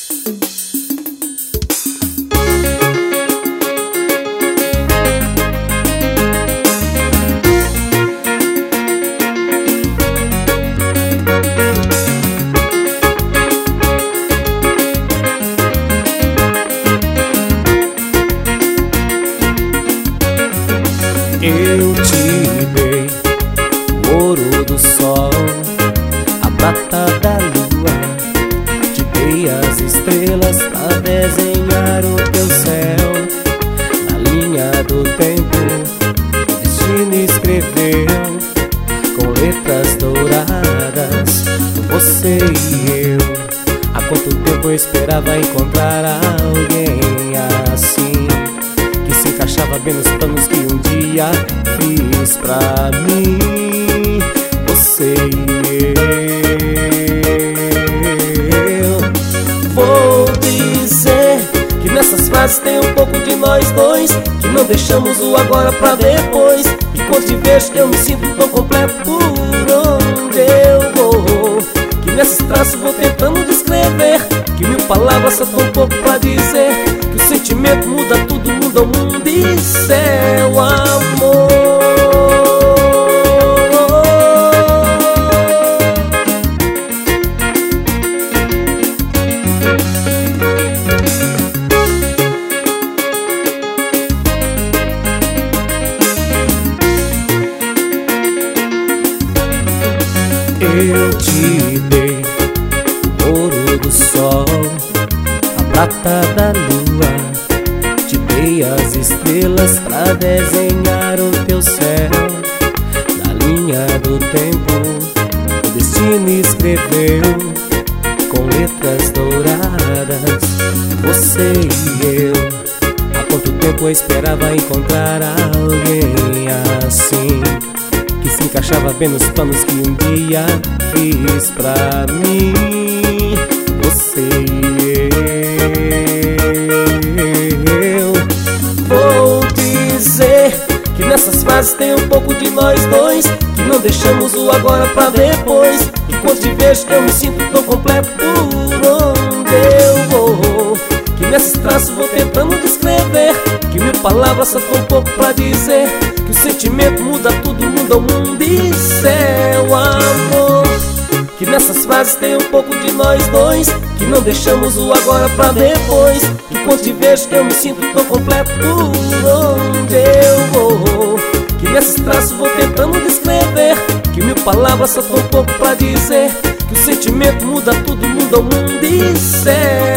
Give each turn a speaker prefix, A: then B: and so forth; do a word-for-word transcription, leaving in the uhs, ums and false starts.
A: Eu te dei o ouro do sol, a prata da lua, te dei as estrelas pra desenhar o teu céu. Na linha do tempo, o destino escreveu com letras douradas você e eu. Há quanto tempo eu esperava encontrar alguém assim, que se encaixava bem nos planos que um dia fiz pra mim. Você e eu. Vou dizer que nessas frases tem um pouco de nós dois, que não deixamos o agora pra depois. E quando te vejo eu me sinto tão completo por onde eu vou, que nesses traços vou tentando descrever, que mil palavras só tão pouco pra dizer, que o sentimento muda tudo, muda o mundo e céu, amor. Eu te dei o ouro do sol, a prata da lua, te dei as estrelas pra desenhar o teu céu. Na linha do tempo, o destino escreveu com letras douradas você e eu. Há quanto tempo eu esperava encontrar alguém assim, que se encaixava bem nos planos que um dia fiz pra mim. Você e eu. Vou dizer que nessas frases tem um pouco de nós dois, que não deixamos o agora pra depois. E quando te vejo eu me sinto tão completo por onde eu vou, que nesses traços vou tentando descrever, que mil palavras só tão pouco pra dizer, que o sentimento muda tudo, muda o mundo e céu, amor. Que nessas frases tem um pouco de nós dois, que não deixamos o agora pra depois. Que quando te vejo eu me sinto tão completo por onde eu vou, que nesses traços vou tentando descrever, que mil palavras só tão pouco pra dizer, que o sentimento muda tudo, muda o mundo e céu.